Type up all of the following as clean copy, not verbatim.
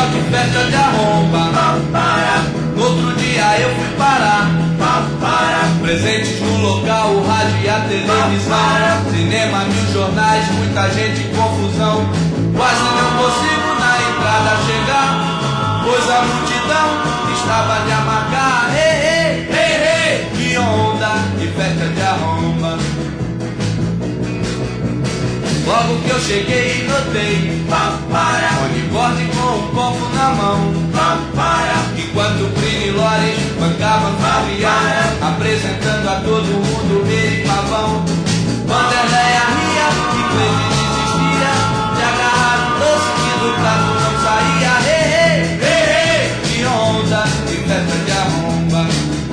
que festa de arromba. No outro dia eu fui parar. Presentes no local, o rádio e a televisão, cinema, 1000 jornais, muita gente em confusão. Quase não consigo na entrada chegar, pois a multidão estava de amargar. Hey, hey, hey, hey. Que onda, que festa de arromba. Logo que eu cheguei notei Oniborde com um copo na mão, enquanto o Prini e Lores bancavam familiar, apresentando a todo mundo ele e Pavão. Vanderleia ria e Cleide desistia de agarrar um doce que do prato não saía. Hey, hey, hey, hey. Que onda, que festa de arromba.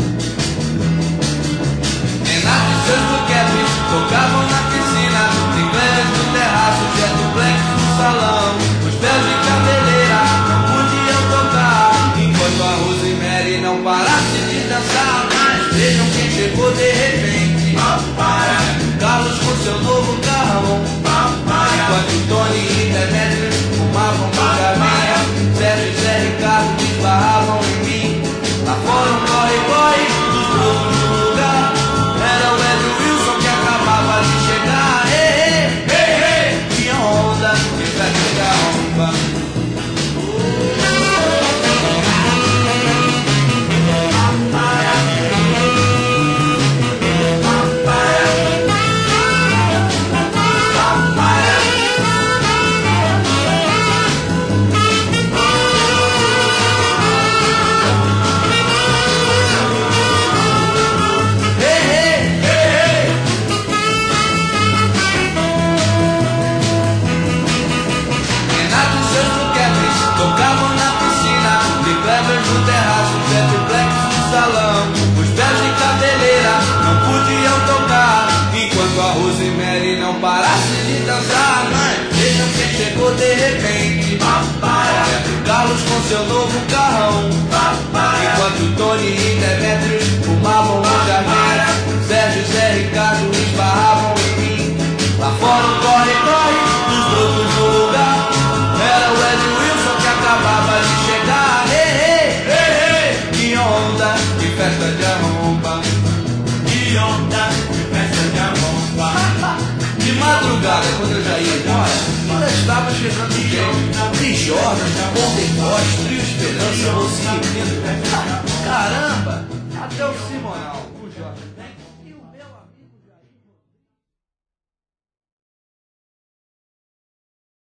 Renato e seus buquetes tocavam na piscina, Sinclair no terraço, Jet Black no salão. Os pés de cabeleira não podiam tocar, enquanto a Rosemary não parasse de dançar. Mas vejam quem chegou de repente, Carlos com seu novo carrão, enquanto Tony e Demetrio fumavam galinha, Sérgio e Zé Ricardo esbarravam em mim. Lá fora um corre-corre dos brotos do lugar, era o Andrew Wilson que acabava de chegar. Hey, hey, hey, hey. Que onda, que festa de arromba. No terraço, Jet Black no salão. Os pés de cabeleira não podiam tocar, enquanto a Rosemary não parasse de dançar. Mas vejam quem chegou de repente, Roberto Carlos com seu novo carrão, enquanto Tony e Demetrio fumavam um jardim, Sérgio e Zé Ricardo esbarravam em mim. Lá fora um corre-corre dos brotos do lugar, era o Ed Wilson que acabava de chegar. Que onda, que festa de arromba. Que onda, que festa de arromba. De madrugada, quando eu já ia embora, ainda estava chegando gente. Cris Jordan, Golden Boys, Trio Esperança, Rocinho Pinto. Caramba, até o Simonal.